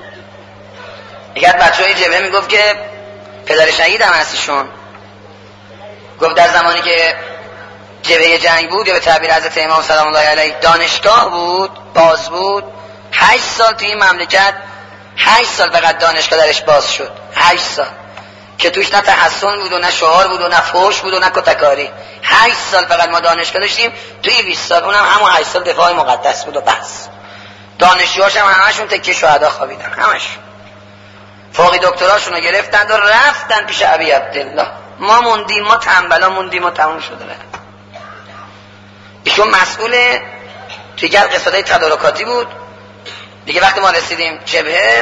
یکی از بچه‌های جبهه میگفت که پدر شهید هم هستشون، گفت در زمانی که جبهه جنگ بود یا به تعبیر حضرت امام سلام الله علیه دانشگاه بود، باز بود، 8 سال توی این مملکت 8 سال فقط دانشگاه درش باز شد، 8 سال که توش نه تحسن بود و نه شعار بود و نه فحش بود و نه کتککاری. 8 سال فقط ما دانشگاه داشتیم، توی 20 سال اونم همون 8 سال دفاع مقدس بود و بس. دانشجوهاش هم همشون تکیه شهدا خوابیدن، همشون فوق دکتراشون رو گرفتند و رفتن پیش ابی عبدالله. ما موندیم، ما تنبلا موندیم و تموم شده. ایشون مسئول توی قسمت‌های تدارکاتی بود دیگه. وقتی ما رسیدیم جبهه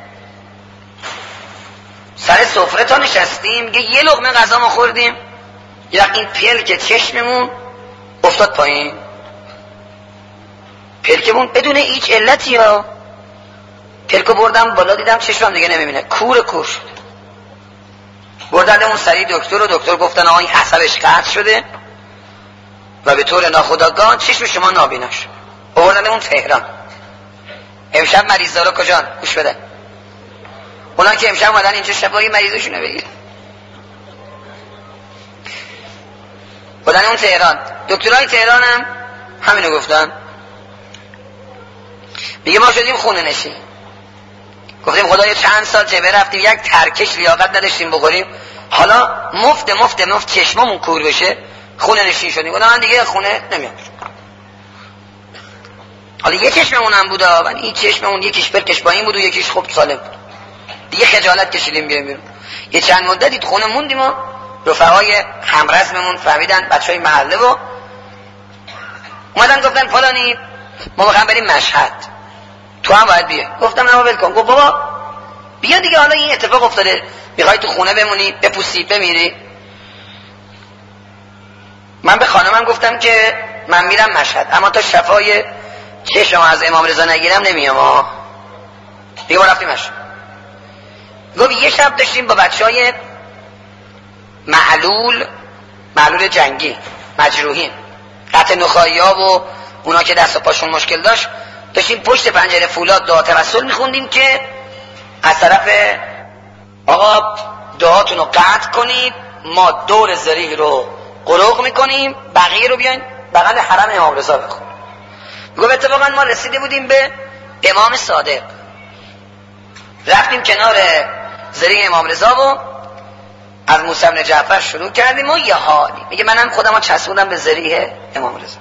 سر سفره تا نشستیم، یه لقمه غذا ما خوردیم، یه وقت این پلک چشممون افتاد پایین، پلکمون بدون هیچ علتی ها، پلکو بردم بالا دیدم چشمم دیگه نمیبینه، کور شده. بردنمون سریع دکتر و دکتر گفتن آقا این عصبش قطع شده و به طور ناخودآگاه چشم شما نابینا شد. بردنمون تهران. امشب مریضا رو کجان؟ گوش بده. اونا که امشب اومدن اینجا شفای مریضاشونو بگیر. بردنمون تهران. دکترای تهران هم همینو گفتن. میگه ما شدیم خونه نشین. گفتیم خدایا چند سال جبهه رفتیم یک ترکش لیاقت نداشتیم بخوریم، حالا مفت چشممون کور بشه خونه نشین شدیم. گفتم من دیگه خونه نمیام. حالا یه چشممون هم بود، ولی این چشممون یکیش پرکش پایین بود و یکیش خوب سالم بود. دیگه خجالت کشیدیم بیرون. یه چند مدتی تو خونه موندیم و رفقای همرزممون فهمیدن، بچهای محله و اومدن گفتن فلانی ما میخوایم بریم مشهد، تو هم باید بیای. گفتم نه ول کن. گفت بابا بیا دیگه، حالا این اتفاق افتاده، میخوای تو خونه بمونی بپوسی بمیری؟ من به خانمم گفتم که من میرم مشهد، اما تا شفای چشم از امام رضا نگیرم نمیام. دیگه ما رفتیم مشهد. گفت یه شب داشتیم با بچهای معلول جنگی، مجروحین، قطع نخاعی ها و اونا که دست و پاشون مشکل داشت، داشتیم پشت پنجره فولاد دعا توسل میخوندیم که از طرف آقا دعاتون رو قطع کنید، ما دور ذریح رو قروق میکنیم، بقیه رو بیاین بغل حرم امام رضا بخون. گفت اتفاقا ما رسیده بودیم به امام صادق، رفتیم کنار ذریح امام رضا و از موسی بن جعفر شروع کردیم و یه حالی. میگه منم خودم رو چسبوندم به ذریح امام رضا.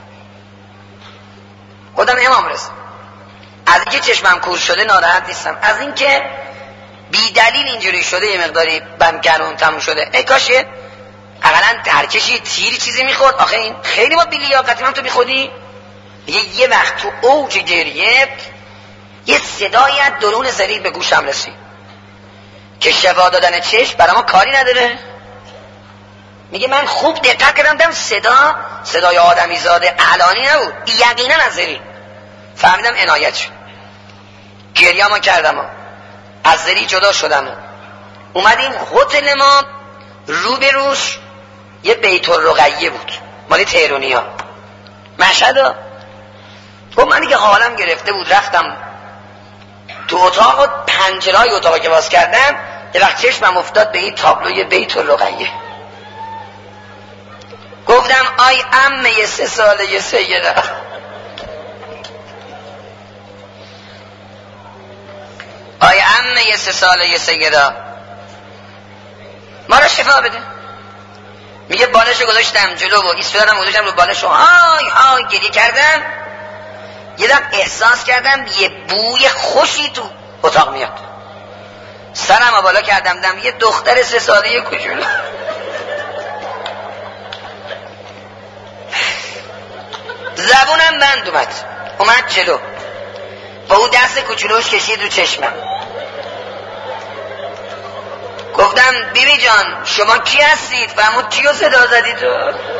خودم امام رضا از اینکه چشمم کور شده ناراحت نیستم، از اینکه بی دلیل اینجوری شده یه مقداری بم گرون تموم شده. ای کاشه اقلا درکشی تیری چیزی میخورد. آخه این خیلی با بیلیاقتی من تو میخودی. یه وقت تو اوج گریه یه صدایی از درون ذریح به گوشم رسید که شفا دادن چشم برای ما کاری نداره. میگه من خوب دقت کردم، دیدم صدای آدمی زاده علانی نبود، یقینا از ذریح. فهمیدم عنایت شد. گریه ما کردم، از ذریح جدا شدم. اومدیم هتل ما رو به روش یه بیت الرقیه بود مالی تهرانی ها مشهد ها. خب من دیگه حالم گرفته بود، رفتم تو اتاق و پنجرهای اتاق که باز کردم یه وقت چشمم افتاد به این تابلوی بیت الرقیه. گفتم آی عمه 3 ساله سیده، آی عمه 3 ساله سیده ما را شفا بده. میگه بالشو گذاشتم جلو و ایستادم گذاشتم رو بالشو، های گریه کردم. یه وقت احساس کردم یه بوی خوشی تو اتاق میاد. سرم بالا کردم، دیدم یه دختر 3 ساله کوچولو زبونم بند اومد جلو، با اون دست کوچولوش کشید رو چشمم. گفتم بیبی جان شما کی هستید؟ فرمود کیو صدا زدید تو؟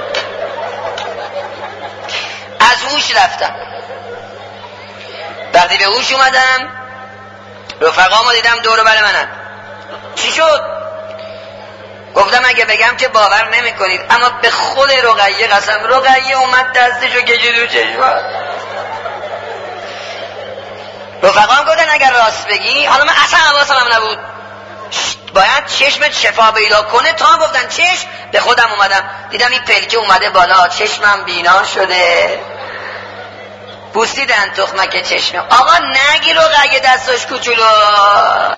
از هوش رفتم. وقتی به هوش اومدم رفقامو دیدم دور بر منن. چی شد؟ گفتم اگه بگم که باور نمی کنید، اما به خود رقیه قسم، رقیه اومد دستشو کشید رو چشمم. رفقام گفتن اگر راست بگی، حالا من اصلا حواسم هم نبود، باید چشمت شفا پیدا کنه تا گفتن چشم، به خودم اومدم دیدم این پلکه اومده بالا، چشمم بینا شده، پوستیدن تخمک چشمم. آقا نگی رو اگه دستش کوچولو